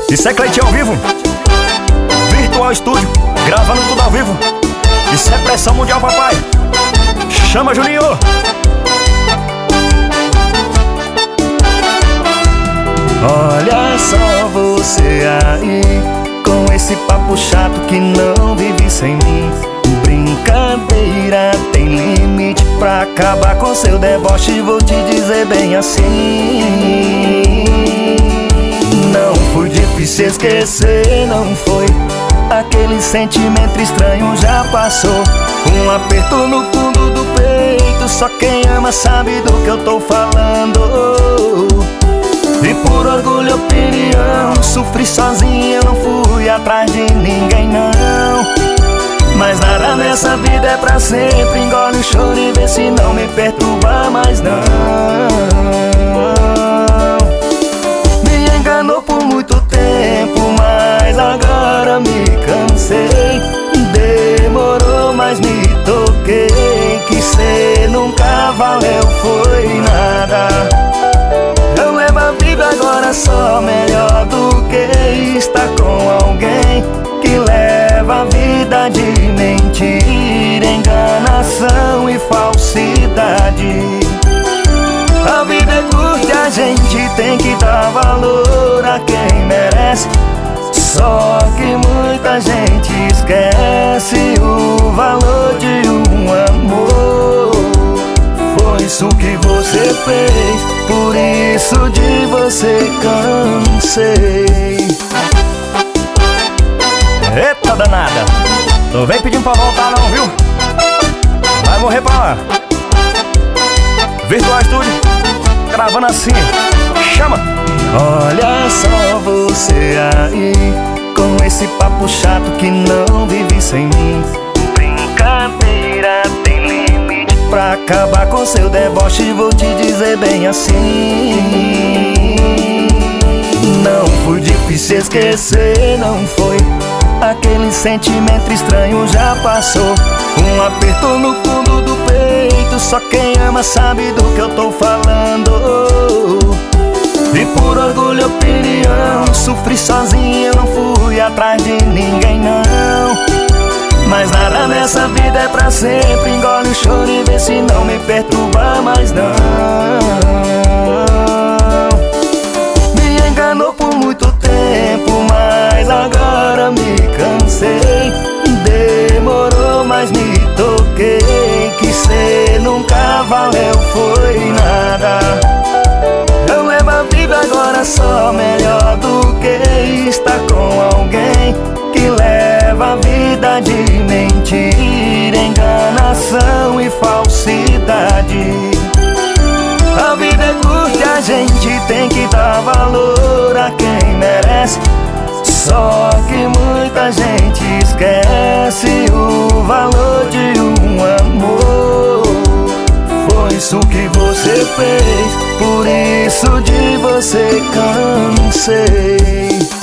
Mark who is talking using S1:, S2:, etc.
S1: Isso é Cleitinho ao vivo, Virtual Studio, gravando tudo ao vivo. Isso é pressão mundial, papai. Chama, Juninho.
S2: Olha só você aí, com esse papo chato que não vive sem mim. Brincadeira tem limite, pra acabar com seu deboche vou te dizer bem assim. Não foi difícil esquecer, não foi. Aquele sentimento estranho já passou. Um aperto no fundo do peito, só quem ama sabe do que eu tô falando. E por orgulho e opinião, sofri sozinho, eu não fui atrás de ninguém não. Mas nada nessa vida é pra sempre, engole o choro e vê se não me perturba mais não. Me enganou por muito tempo, mas agora me cansei. Demorou, mas me toquei, que cê nunca valeu, foi nada. Eu levo a vida agora só melhor do que estar com alguém que leva a vida de mentira, enganação e falsidade. A vida é curta, a gente tem que dar valor a quem merece. Só que muita gente esquece o valor de um amor. Foi isso que você fez, por isso de você cansei.
S1: Eita danada, não vem pedindo pra voltar não, viu? Vai morrer pra lá. Virtual Studio, gravando assim. Chama!
S2: Olha só você aí, com esse papo chato que não vive sem mim. Brincadeira tem limite, pra acabar com seu deboche vou te dizer bem assim. Não foi difícil esquecer, não foi. Aquele sentimento estranho já passou. Um aperto no fundo do peito, só quem ama sabe do que eu tô falando. E por orgulho e opinião, sofri sozinho, eu não fui atrás de ninguém não. Mas nada nessa vida é pra sempre, engole o choro e vê se não me perturba mais não. Me enganou por muito tempo, mas agora me cansei. Demorou, mas me toquei, que cê nunca valeu, foi nada. Eu levo a vida agora só melhor do que estar com alguém que leva a vida de mentira, enganação e falsidade. A vida é curta, a gente tem que dar valor a quem merece. Só que muita gente esquece o valor de um amor. Foi isso que você fez, por isso de você cansei.